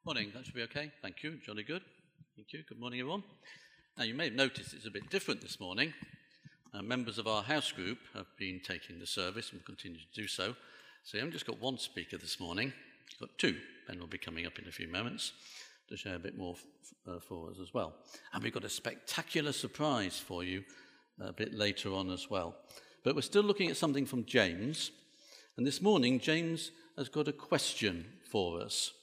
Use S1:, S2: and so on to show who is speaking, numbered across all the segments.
S1: Morning, that should be okay. Thank you, jolly good. Thank you, good morning everyone. Now you may have noticed it's a bit different this morning. Members of our house group have been taking the service and will continue to do so. So we haven't just got one speaker this morning, we've got two. Ben will be coming up in a few moments to share a bit more for us as well. And we've got a spectacular surprise for you a bit later on as well. But we're still looking at something from James. And this morning, James has got a question for us.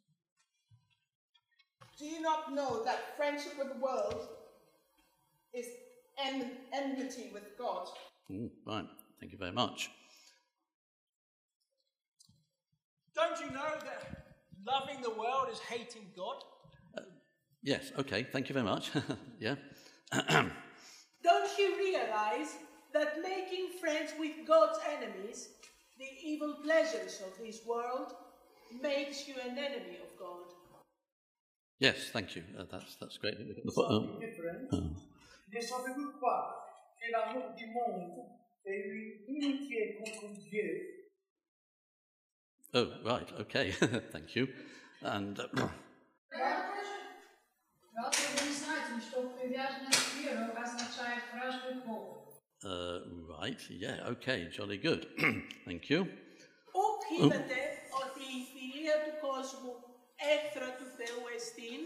S2: Do you not know that friendship with the world is enmity with God?
S1: Right, thank you very much.
S3: Don't you know that loving the world is hating God?
S1: Yes, okay, thank you very much. Yeah.
S2: Don't you realize that making friends with God's enemies, the evil pleasures of this world, makes you an enemy of God?
S1: Yes, thank you. That's great.
S4: Ne savez-vous pas que l'amour du monde est une inimitié contre Dieu?
S1: Oh, right, okay, thank you. And right, yeah, okay, jolly good. Thank you.
S2: Οκτήβεται ότι η φιλία του κόσμου έχθρα του Θεού εστίν.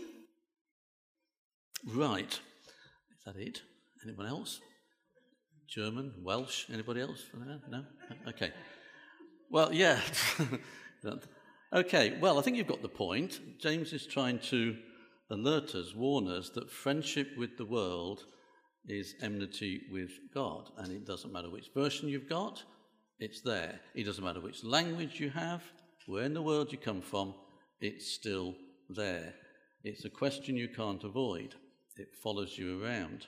S1: Right. Is that it? Anyone else? German, Welsh, anybody else? No? Okay. Well, yeah. Okay, well, I think you've got the point. James is trying to alert us, warn us, that friendship with the world is enmity with God. And it doesn't matter which version you've got, it's there. It doesn't matter which language you have, where in the world you come from, it's still there. It's a question you can't avoid. It follows you around.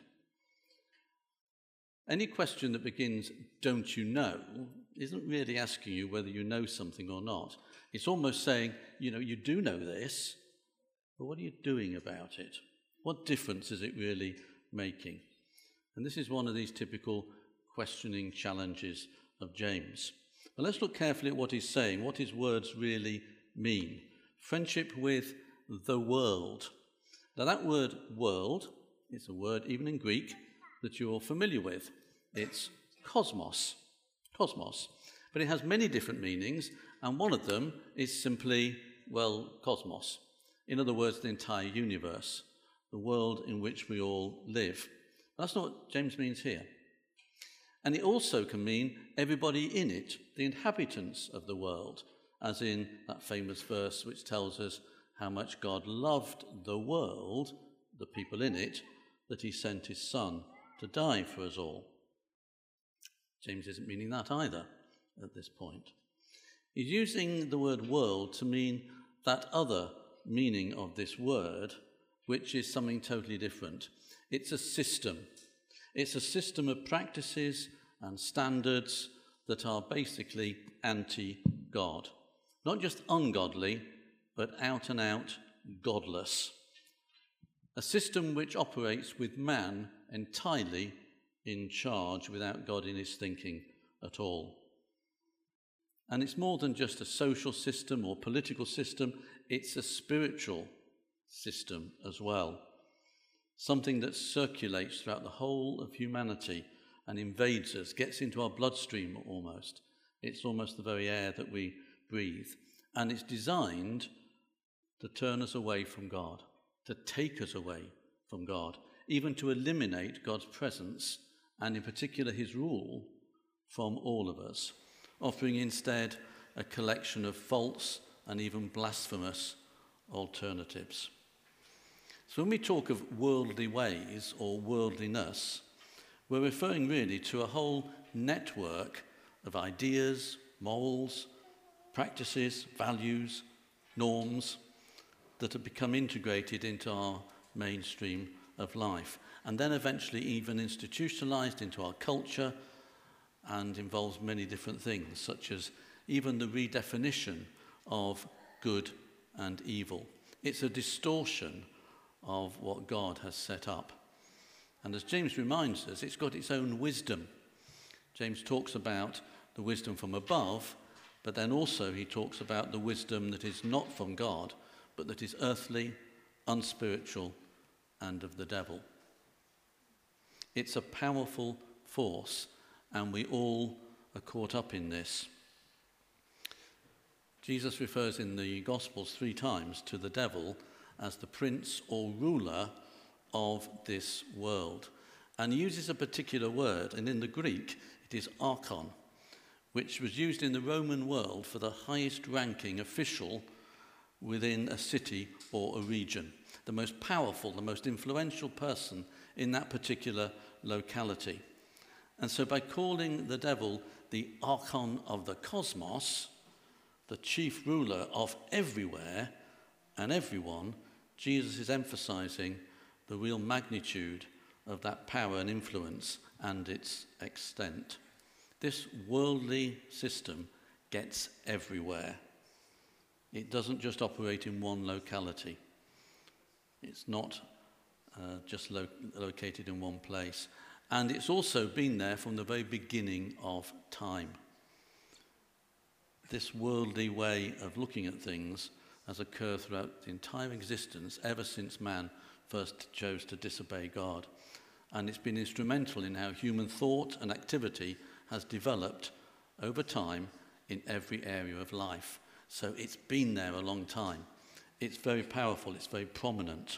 S1: Any question that begins, don't you know, isn't really asking you whether you know something or not. It's almost saying, you do know this, but what are you doing about it? What difference is it really making? And this is one of these typical questioning challenges of James. But let's look carefully at what he's saying, what his words really mean. Friendship with the world. Now that word world, it's a word even in Greek that you're familiar with. It's cosmos. Cosmos. But it has many different meanings, and one of them is simply, cosmos. In other words, the entire universe, the world in which we all live. That's not what James means here. And it also can mean everybody in it, the inhabitants of the world, as in that famous verse which tells us how much God loved the world, the people in it, that he sent his Son to die for us all. James isn't meaning that either at this point. He's using the word world to mean that other meaning of this word, which is something totally different. It's a system. It's a system of practices and standards that are basically anti-God. Not just ungodly, but out and out godless. A system which operates with man entirely in charge without God in his thinking at all. And it's more than just a social system or political system, it's a spiritual system as well. Something that circulates throughout the whole of humanity and invades us, gets into our bloodstream almost. It's almost the very air that we breathe. And it's designed to turn us away from God, to take us away from God, even to eliminate God's presence and in particular his rule from all of us, offering instead a collection of false and even blasphemous alternatives. So when we talk of worldly ways or worldliness, we're referring really to a whole network of ideas, morals, practices, values, norms that have become integrated into our mainstream of life, and then eventually even institutionalized into our culture and involves many different things, such as even the redefinition of good and evil. It's a distortion of what God has set up. And as James reminds us, it's got its own wisdom. James talks about the wisdom from above, but then also he talks about the wisdom that is not from God, but that is earthly, unspiritual, and of the devil. It's a powerful force, and we all are caught up in this. Jesus refers in the Gospels 3 times to the devil as the prince or ruler of this world. And he uses a particular word, and in the Greek it is archon, which was used in the Roman world for the highest ranking official within a city or a region. The most powerful, the most influential person in that particular locality. And so by calling the devil the archon of the cosmos, the chief ruler of everywhere and everyone, Jesus is emphasizing the real magnitude of that power and influence and its extent. This worldly system gets everywhere. It doesn't just operate in one locality. It's not just located in one place. And it's also been there from the very beginning of time. This worldly way of looking at things has occurred throughout the entire existence, ever since man first chose to disobey God. And it's been instrumental in how human thought and activity has developed over time in every area of life. So it's been there a long time. It's very powerful, it's very prominent.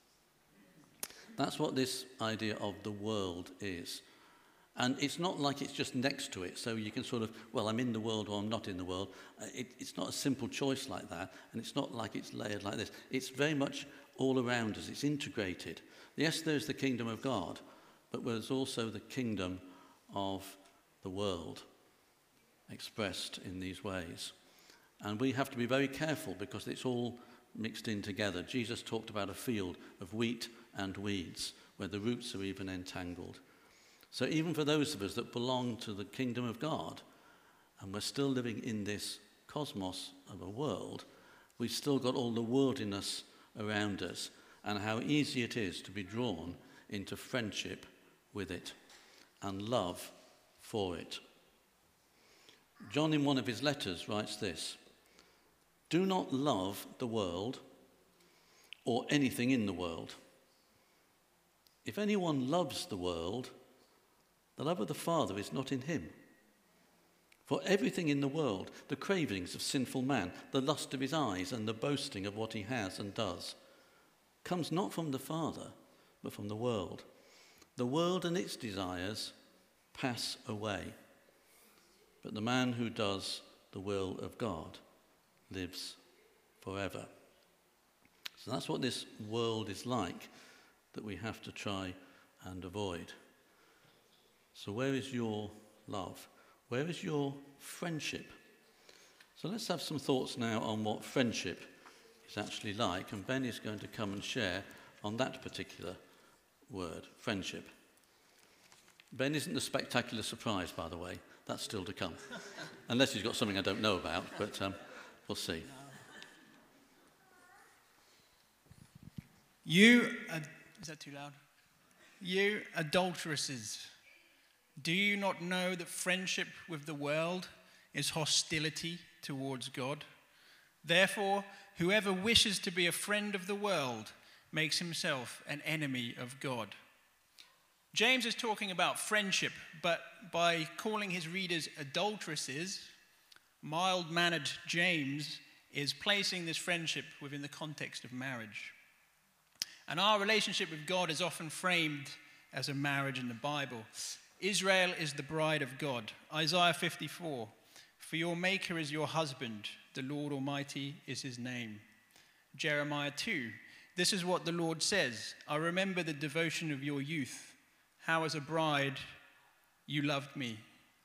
S1: That's what this idea of the world is. And it's not like it's just next to it, so you can sort of, well, I'm in the world or I'm not in the world. It's not a simple choice like that, and it's not like it's layered like this. It's very much all around us, it's integrated. Yes, there's the kingdom of God, but there's also the kingdom of the world expressed in these ways. And we have to be very careful because it's all mixed in together. Jesus talked about a field of wheat and weeds where the roots are even entangled. So even for those of us that belong to the kingdom of God and we're still living in this cosmos of a world, we've still got all the worldliness around us and how easy it is to be drawn into friendship with it and love for it. John, in one of his letters, writes this: "Do not love the world or anything in the world. If anyone loves the world, the love of the Father is not in him. For everything in the world, the cravings of sinful man, the lust of his eyes, and the boasting of what he has and does, comes not from the Father, but from the world. The world and its desires pass away, but the man who does the will of God lives forever." So that's what this world is like that we have to try and avoid. So where is your love? Where is your friendship? So let's have some thoughts now on what friendship is actually like, and Ben is going to come and share on that particular word, friendship. Ben isn't a spectacular surprise, by the way. That's still to come. Unless he's got something I don't know about, but we'll see.
S3: Is that too loud? You adulteresses, do you not know that friendship with the world is hostility towards God? Therefore, whoever wishes to be a friend of the world makes himself an enemy of God. James is talking about friendship, but by calling his readers adulteresses, mild-mannered James is placing this friendship within the context of marriage. And our relationship with God is often framed as a marriage in the Bible. Israel is the bride of God. Isaiah 54, "For your maker is your husband, the Lord Almighty is his name." Jeremiah 2, "This is what the Lord says, I remember the devotion of your youth, how as a bride you loved me."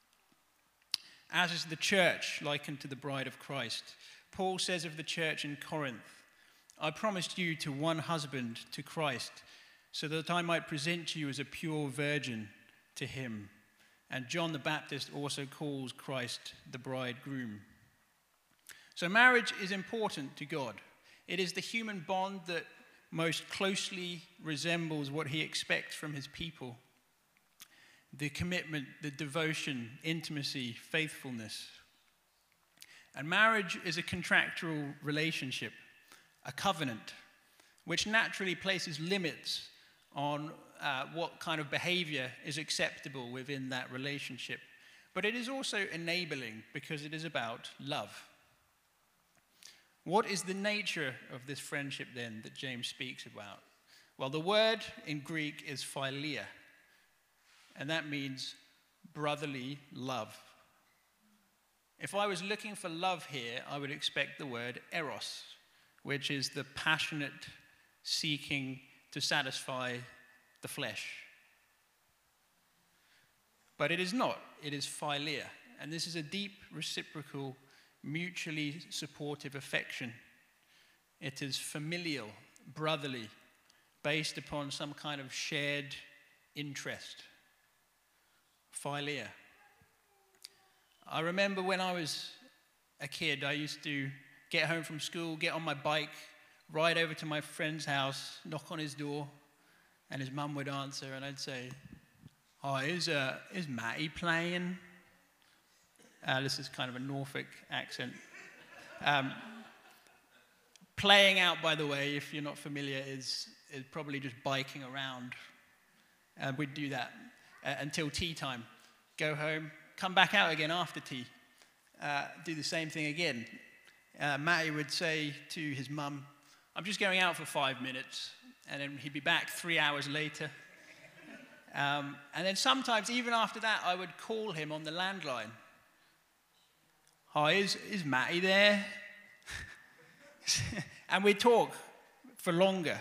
S3: As is the church likened to the bride of Christ. Paul says of the church in Corinth, "I promised you to one husband, to Christ, so that I might present you as a pure virgin to him." And John the Baptist also calls Christ the bridegroom. So marriage is important to God. It is the human bond that most closely resembles what he expects from his people. The commitment, the devotion, intimacy, faithfulness. And marriage is a contractual relationship. a covenant, which naturally places limits on what kind of behavior is acceptable within that relationship. But it is also enabling because it is about love. What is the nature of this friendship then that James speaks about? Well, the word in Greek is philia, and that means brotherly love. If I was looking for love here, I would expect the word eros, which is the passionate seeking to satisfy the flesh. But it is not. It is philia. And this is a deep, reciprocal, mutually supportive affection. It is familial, brotherly, based upon some kind of shared interest. Philia. I remember when I was a kid, I used to get home from school, get on my bike, ride over to my friend's house, knock on his door, and his mum would answer, and I'd say, "Hi, is Matty playing?" This is kind of a Norfolk accent. Playing out, by the way, if you're not familiar, is probably just biking around. We'd do that until tea time. Go home, come back out again after tea, do the same thing again. Matty would say to his mum, "I'm just going out for 5 minutes," and then he'd be back 3 hours later. And then sometimes, even after that, I would call him on the landline. "Hi, is Matty there?" And we'd talk for longer.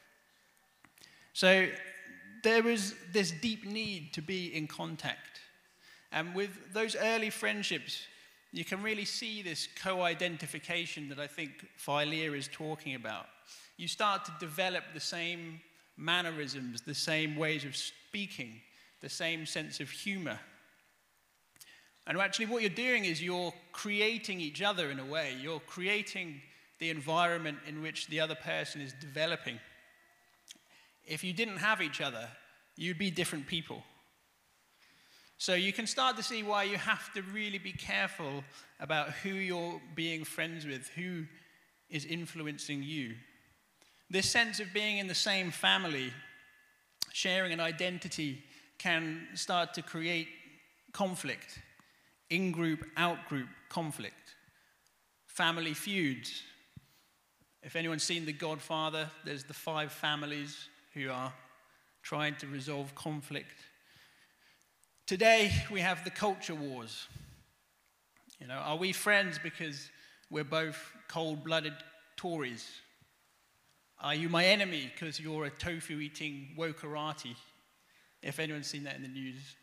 S3: So there was this deep need to be in contact. And with those early friendships, you can really see this co-identification that I think Philia is talking about. You start to develop the same mannerisms, the same ways of speaking, the same sense of humor. And actually what you're doing is you're creating each other in a way. You're creating the environment in which the other person is developing. If you didn't have each other, you'd be different people. So you can start to see why you have to really be careful about who you're being friends with, who is influencing you. This sense of being in the same family, sharing an identity, can start to create conflict, in-group, out-group conflict, family feuds. If anyone's seen The Godfather, there's the 5 families who are trying to resolve conflict. Today, we have the culture wars. Are we friends because we're both cold-blooded Tories? Are you my enemy because you're a tofu-eating wokarati? If anyone's seen that in the news.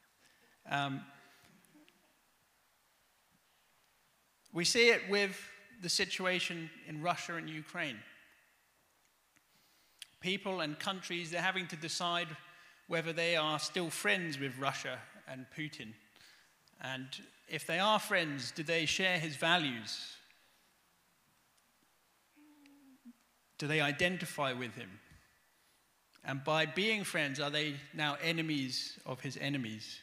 S3: We see it with the situation in Russia and Ukraine. People and countries, they're having to decide whether they are still friends with Russia and Putin. And if they are friends, do they share his values? Do they identify with him? And by being friends, are they now enemies of his enemies?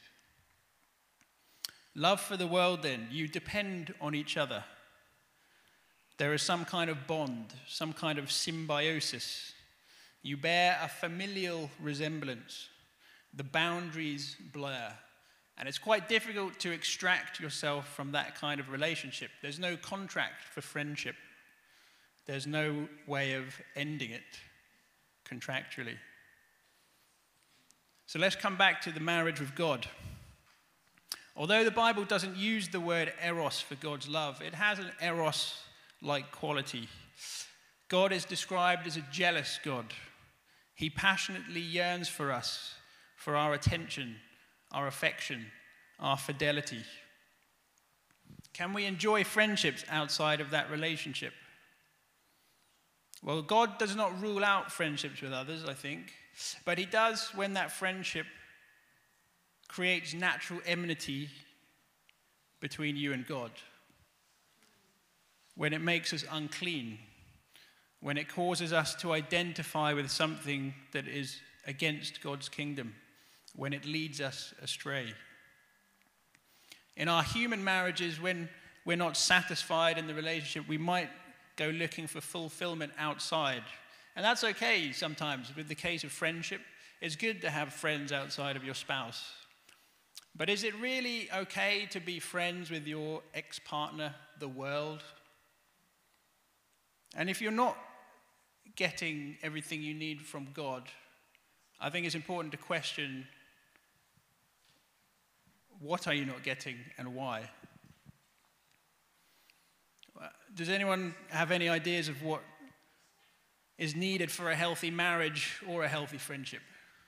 S3: Love for the world, then, you depend on each other. There is some kind of bond, some kind of symbiosis. You bear a familial resemblance. The boundaries blur. And it's quite difficult to extract yourself from that kind of relationship. There's no contract for friendship. There's no way of ending it contractually. So let's come back to the marriage with God. Although the Bible doesn't use the word eros for God's love, it has an eros-like quality. God is described as a jealous God. He passionately yearns for us, for our attention, our affection, our fidelity. Can we enjoy friendships outside of that relationship? Well, God does not rule out friendships with others, I think, but he does when that friendship creates natural enmity between you and God. When it makes us unclean, when it causes us to identify with something that is against God's kingdom, when it leads us astray. In our human marriages, when we're not satisfied in the relationship, we might go looking for fulfillment outside. And that's okay sometimes. With the case of friendship, it's good to have friends outside of your spouse. But is it really okay to be friends with your ex-partner, the world? And if you're not getting everything you need from God, I think it's important to question, what are you not getting and why? Does anyone have any ideas of what is needed for a healthy marriage or a healthy friendship?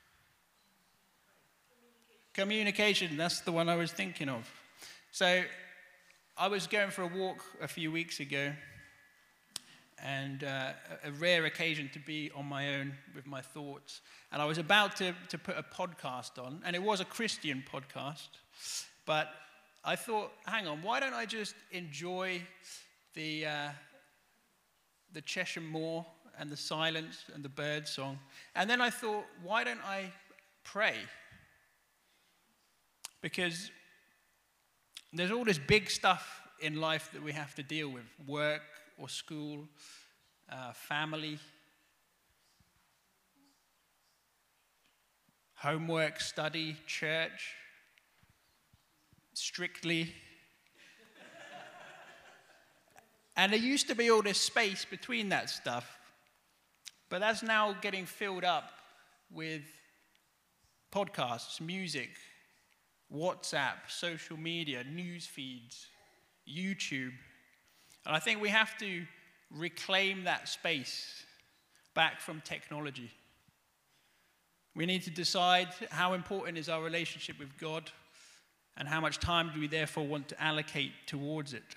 S3: Communication, that's the one I was thinking of. So I was going for a walk a few weeks ago, and a rare occasion to be on my own with my thoughts. And I was about to put a podcast on, and it was a Christian podcast, but I thought, hang on, why don't I just enjoy the Cheshire Moor and the silence and the bird song? And then I thought, why don't I pray? Because there's all this big stuff in life that we have to deal with, work or school, family, homework, study, church, Strictly. And there used to be all this space between that stuff, but that's now getting filled up with podcasts, music, WhatsApp, social media, news feeds, YouTube. And I think we have to reclaim that space back from technology. We need to decide how important is our relationship with God, and how much time do we therefore want to allocate towards it.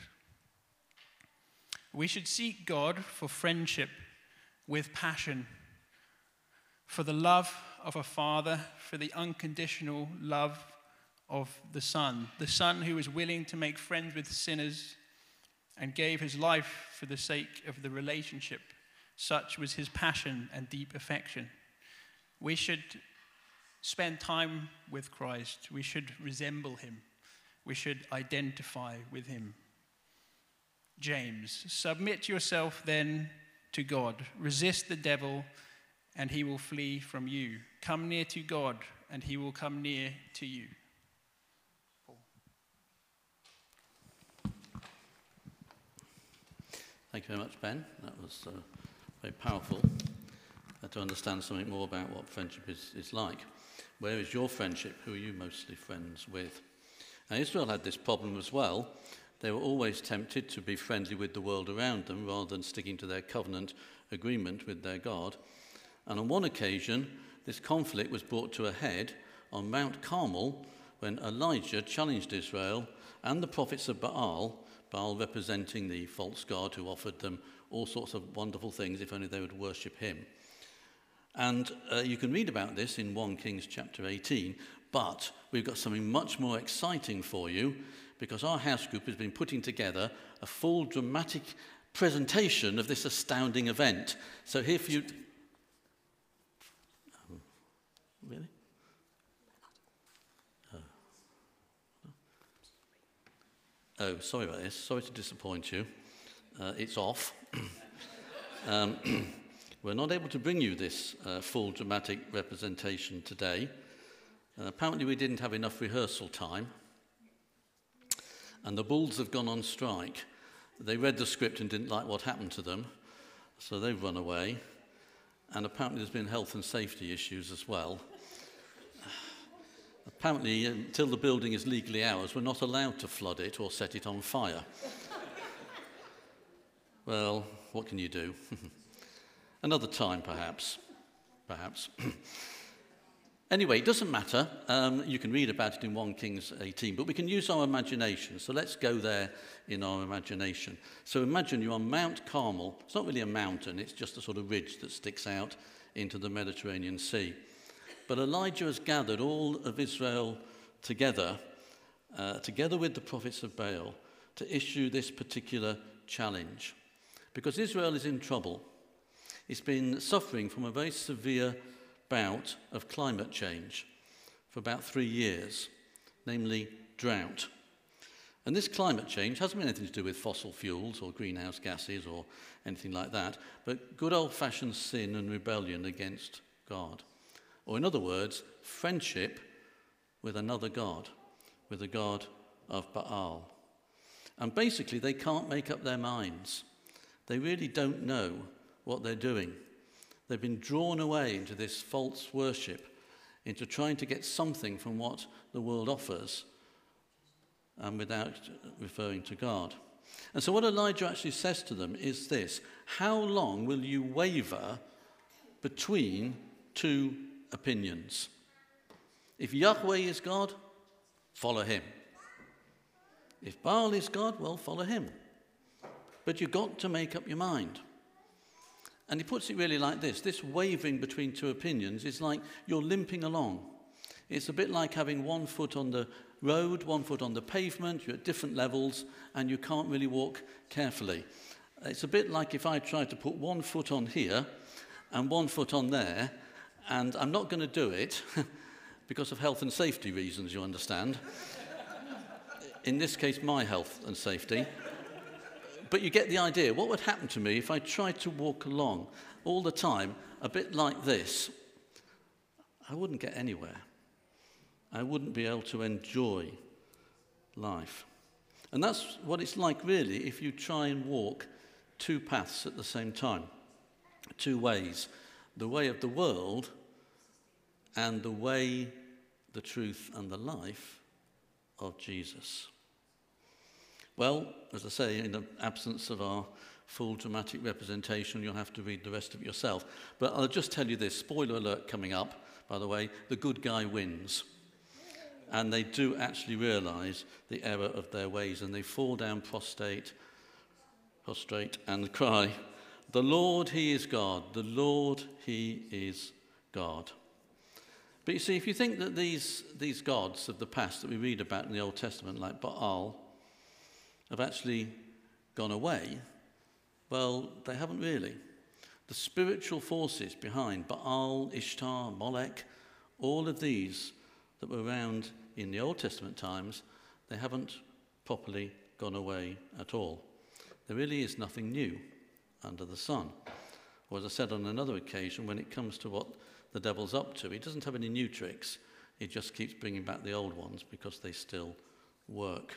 S3: We should seek God for friendship with passion, for the love of a father, for the unconditional love of the Son who was willing to make friends with sinners and gave his life for the sake of the relationship. Such was his passion and deep affection. We should spend time with Christ. We should resemble him. We should identify with him. James, submit yourself then to God. Resist the devil, and he will flee from you. Come near to God, and he will come near to you. Paul.
S1: Thank you very much, Ben. That was very powerful to understand something more about what friendship is like. Where is your friendship? Who are you mostly friends with? Now, Israel had this problem as well. They were always tempted to be friendly with the world around them rather than sticking to their covenant agreement with their God. And on one occasion, this conflict was brought to a head on Mount Carmel when Elijah challenged Israel and the prophets of Baal representing the false god who offered them all sorts of wonderful things if only they would worship him. And you can read about this in 1 Kings chapter 18, but we've got something much more exciting for you, because our house group has been putting together a full dramatic presentation of this astounding event. So here for you... Oh, really? Oh, sorry about this. Sorry to disappoint you. It's off. We're not able to bring you this full dramatic representation today. Apparently we didn't have enough rehearsal time. And the Bulls have gone on strike. They read the script and didn't like what happened to them, so they've run away. And apparently there's been health and safety issues as well. Apparently, until the building is legally ours, we're not allowed to flood it or set it on fire. Well, what can you do? Another time, perhaps. Anyway, it doesn't matter. You can read about it in 1 Kings 18, but we can use our imagination. So let's go there in our imagination. So imagine you're on Mount Carmel. It's not really a mountain, it's just a sort of ridge that sticks out into the Mediterranean Sea. But Elijah has gathered all of Israel together with the prophets of Baal, to issue this particular challenge. Because Israel is in trouble. It's been suffering from a very severe bout of climate change for about 3 years, namely drought. And this climate change hasn't been anything to do with fossil fuels or greenhouse gases or anything like that, but good old-fashioned sin and rebellion against God. Or in other words, friendship with another god, with the god of Baal. And basically, they can't make up their minds. They really don't know what they're doing. They've been drawn away into this false worship, into trying to get something from what the world offers, and without referring to God. And so what Elijah actually says to them is this: how long will you waver between two opinions? If Yahweh is God, follow him. If Baal is God, well, follow him. But you've got to make up your mind. And he puts it really like this: this wavering between two opinions is like you're limping along. It's a bit like having one foot on the road, one foot on the pavement. You're at different levels and you can't really walk carefully. It's a bit like if I tried to put one foot on here and one foot on there, and I'm not going to do it because of health and safety reasons, you understand. In this case, my health and safety. But you get the idea. What would happen to me if I tried to walk along all the time a bit like this? I wouldn't get anywhere. I wouldn't be able to enjoy life. And that's what it's like, really, if you try and walk two paths at the same time. Two ways. The way of the world and the way, the truth, and the life of Jesus. Well, as I say, in the absence of our full dramatic representation, you'll have to read the rest of it yourself. But I'll just tell you this, spoiler alert coming up, by the way, the good guy wins. And they do actually realize the error of their ways, and they fall down prostrate and cry, "The Lord, he is God. The Lord, he is God." But you see, if you think that these gods of the past that we read about in the Old Testament, like Baal, have actually gone away, well, they haven't really. The spiritual forces behind Baal, Ishtar, Molech, all of these that were around in the Old Testament times, they haven't properly gone away at all. There really is nothing new under the sun. Or as I said on another occasion, when it comes to what the devil's up to, he doesn't have any new tricks. He just keeps bringing back the old ones because they still work.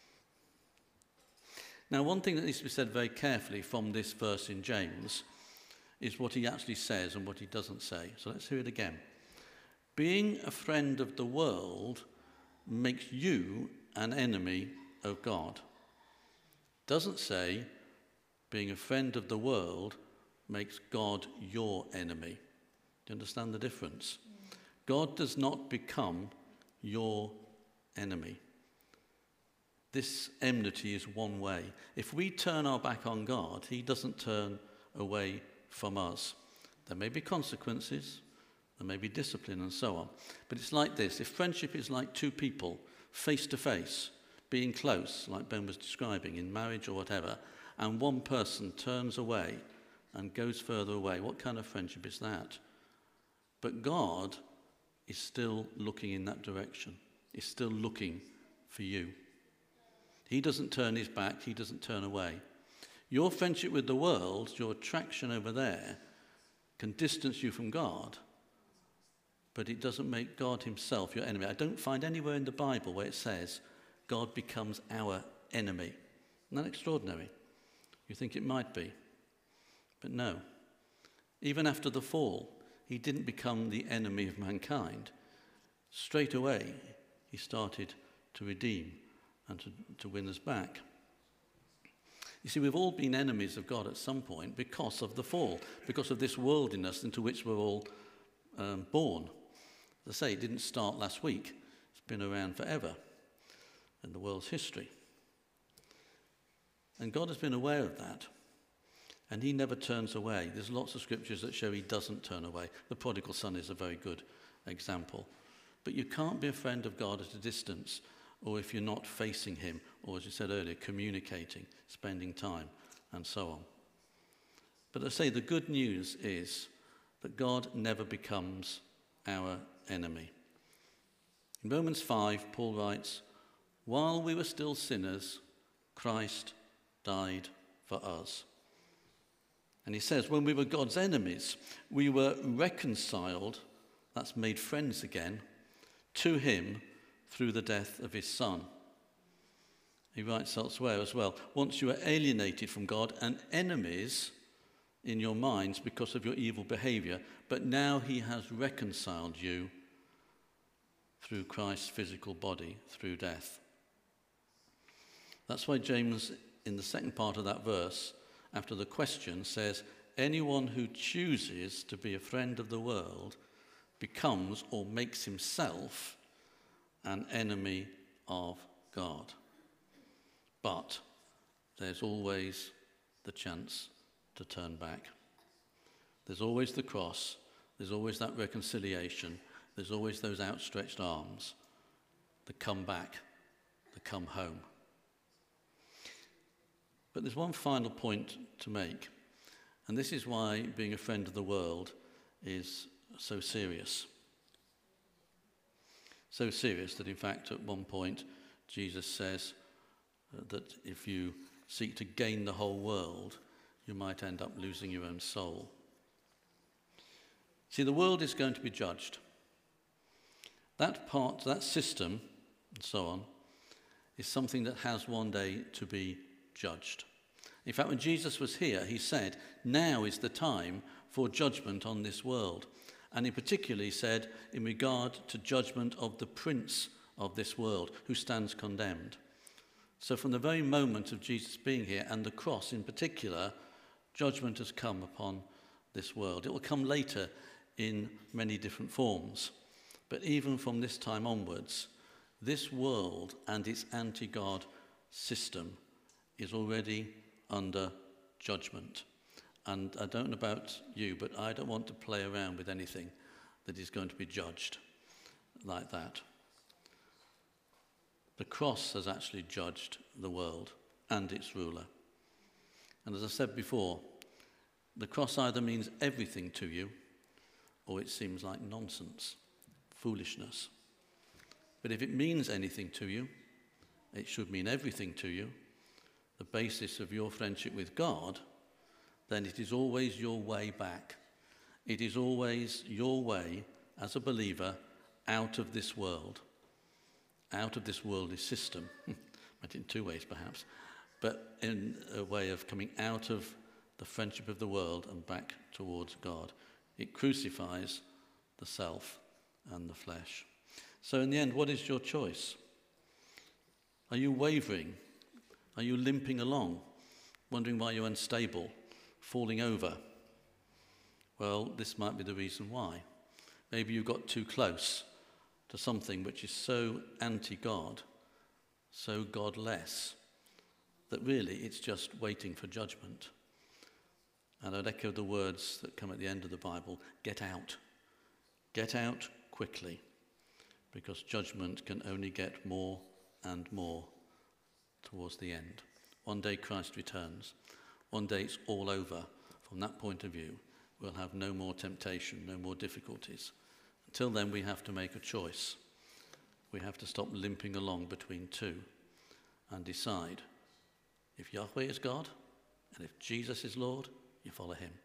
S1: Now, one thing that needs to be said very carefully from this verse in James is what he actually says and what he doesn't say. So let's hear it again. Being a friend of the world makes you an enemy of God. Doesn't say being a friend of the world makes God your enemy. Do you understand the difference? God does not become your enemy. This enmity is one way. If we turn our back on God, he doesn't turn away from us. There may be consequences, there may be discipline and so on. But it's like this. If friendship is like two people, face to face, being close, like Ben was describing, in marriage or whatever, and one person turns away and goes further away, what kind of friendship is that? But God is still looking in that direction. He's still looking for you. He doesn't turn his back. He doesn't turn away. Your friendship with the world, your attraction over there, can distance you from God, but it doesn't make God himself your enemy. I don't find anywhere in the Bible where it says God becomes our enemy. Isn't that extraordinary? You think it might be, but no. Even after the fall, he didn't become the enemy of mankind. Straight away, he started to redeem and to win us back. You see, we've all been enemies of God at some point because of the fall, because of this worldliness into which we're all born. As I say, it didn't start last week. It's been around forever in the world's history. And God has been aware of that. And he never turns away. There's lots of scriptures that show he doesn't turn away. The prodigal son is a very good example. But you can't be a friend of God at a distance, or if you're not facing him, or as you said earlier, communicating, spending time, and so on. But I say the good news is that God never becomes our enemy. In Romans 5, Paul writes, While we were still sinners, Christ died for us. And he says, when we were God's enemies, we were reconciled, that's made friends again, to him through the death of his Son. He writes elsewhere as well, once you were alienated from God and enemies in your minds because of your evil behavior, but now he has reconciled you through Christ's physical body, through death. That's why James, in the second part of that verse, after the question, says, anyone who chooses to be a friend of the world becomes or makes himself an enemy of God. But there's always the chance to turn back. There's always the cross. There's always that reconciliation. There's always those outstretched arms that come back, that come home. But there's one final point to make, and this is why being a friend of the world is so serious. So serious that, in fact, at one point, Jesus says that if you seek to gain the whole world, you might end up losing your own soul. See, the world is going to be judged. That part, that system, and so on, is something that has one day to be judged. In fact, when Jesus was here, he said, now is the time for judgment on this world. And he particularly said, in regard to judgment of the prince of this world, who stands condemned. So from the very moment of Jesus being here, and the cross in particular, judgment has come upon this world. It will come later in many different forms. But even from this time onwards, this world and its anti-God system is already under judgment. And I don't know about you, but I don't want to play around with anything that is going to be judged like that. The cross has actually judged the world and its ruler. And as I said before, the cross either means everything to you, or it seems like nonsense, foolishness. But if it means anything to you, it should mean everything to you, the basis of your friendship with God, then it is always your way back. It is always your way, as a believer, out of this world, out of this worldly system. But in two ways, perhaps. But in a way of coming out of the friendship of the world and back towards God. It crucifies the self and the flesh. So in the end, what is your choice? Are you wavering? Are you limping along, wondering why you're unstable, falling over? Well, this might be the reason why. Maybe you got too close to something which is so anti-God, so godless, that really it's just waiting for judgment. And I'd echo the words that come at the end of the Bible, get out. Get out quickly, because judgment can only get more and more towards the end. One day Christ returns. One day it's all over. From that point of view, we'll have no more temptation, no more difficulties. Until then, we have to make a choice. We have to stop limping along between two and decide if Yahweh is God and if Jesus is Lord, you follow him.